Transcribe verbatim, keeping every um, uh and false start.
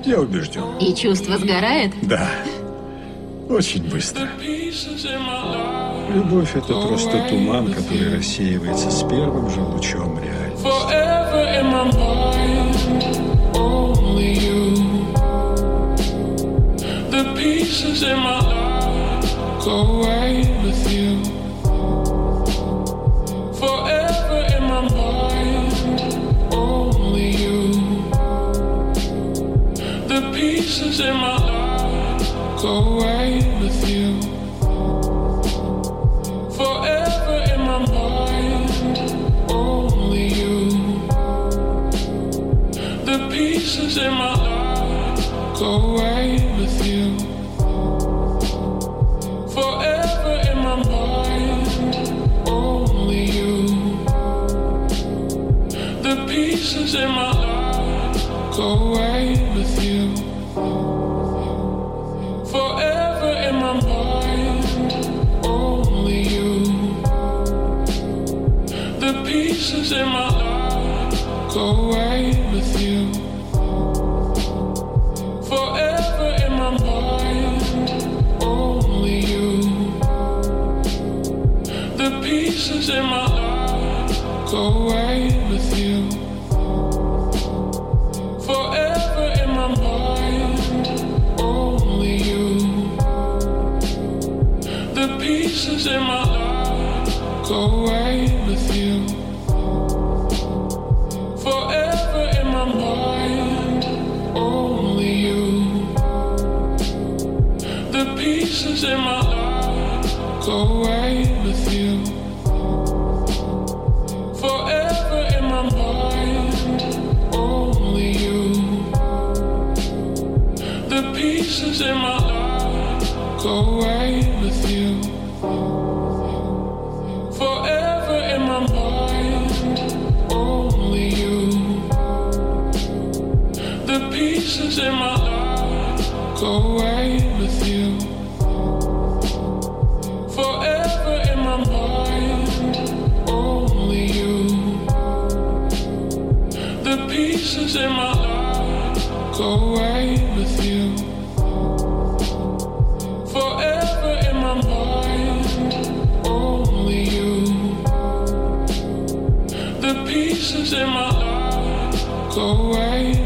Я убежден. И чувство сгорает? Да. Очень быстро. Любовь — это просто туман, который рассеивается с первым же лучом реальности. Go away with you. Forever in my mind, only you. The pieces in my life go away with you. Forever in my mind, only you. The pieces in my life go away with you. Forever in my mind, only you. The pieces in my life go away with you. Forever in my mind, only you. The pieces in my life go away with you. Forever in my mind, only you. The pieces in my life go away with you. Forever in my mind, only you. The pieces in my life go away with you. Forever in my mind, only you. The pieces in my life go away with you. Forever in my mind, only you. The pieces in my life go away with you. Forever in my mind, only you. The pieces in my life go away with you. Forever in my mind, only you. The pieces in my life go away